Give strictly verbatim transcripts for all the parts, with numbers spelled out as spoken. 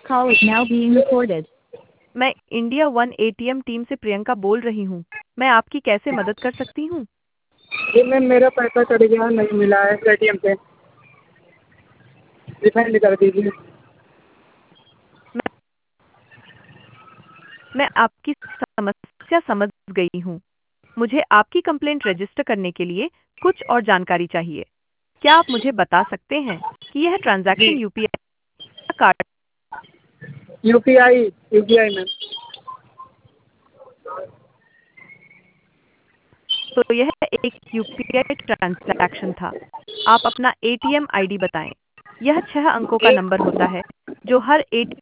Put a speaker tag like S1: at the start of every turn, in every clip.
S1: call is now being recorded.
S2: मैं India one ATM team से प्रियंका बोल रही हूँ। मैं आपकी कैसे मदद कर सकती हूँ?
S3: जी मैम, मेरा पैसा कट गया, नहीं मिला है एटीएम पे, रिफंड कर दीजिए।
S2: मैं, मैं आपकी समस्या समझ गई हूँ। मुझे आपकी कंप्लेंट रजिस्टर करने के लिए कुछ और जानकारी चाहिए। क्या आप मुझे बता सकते हैं कि यह
S3: जी,
S2: transaction UPI card
S3: UPI UPI ma'am.
S2: तो यह एक यूपीआई ट्रांजैक्शन था। आप अपना एटीएम आईडी बताएं। यह छह अंकों का
S3: एक
S2: नंबर होता है जो हर एटीएम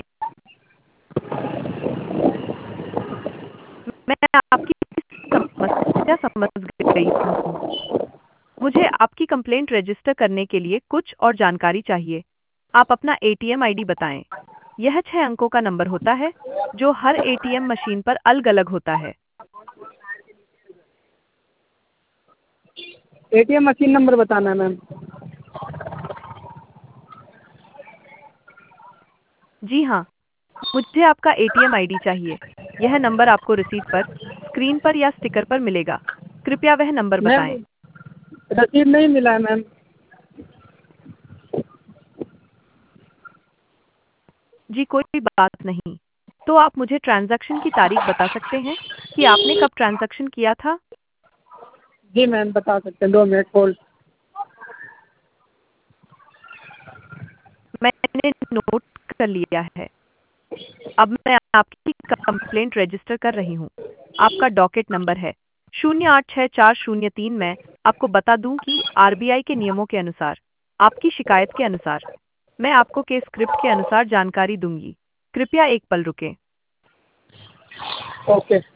S2: मैं आपकी समस्या समझ गई हूँ। मुझे आपकी कंप्लेंट रजिस्टर करने के लिए कुछ और जानकारी चाहिए। आप अपना एटीएम आईडी बताएं। यह छह अंकों का नंबर होता है जो हर एटीएम मशीन पर अलग-अलग होता है।
S3: एटीएम मशीन नंबर बताना है मैम।
S2: जी हाँ, मुझे आपका एटीएम आईडी चाहिए। यह नंबर आपको रसीद पर, स्क्रीन पर या स्टिकर पर मिलेगा। कृपया वह नंबर
S3: मैम
S2: बताएं।
S3: रसीद नहीं मिला है मैम।
S2: जी कोई बात नहीं। तो आप मुझे ट्रांजैक्शन की तारीख बता सकते हैं कि आपने कब ट्रांजैक्शन किया था?
S3: जी मैम बता सकते हैं, दो मिनट होल्ड।
S2: मैंने नोट कर लिया है। अब मैं आपकी कंप्लेंट रजिस्टर कर रही हूँ। आपका डॉकेट नंबर है शून्य आठ छः चार शून्य तीन। मैं आपको बता दूं कि आरबीआई के नियमों के अनुसार, आपकी शिकायत के अनुसार, मैं आपको केस स्क्रिप्ट के अनुसार जानकारी दूंगी। कृपया एक पल रुकें।
S3: ओके।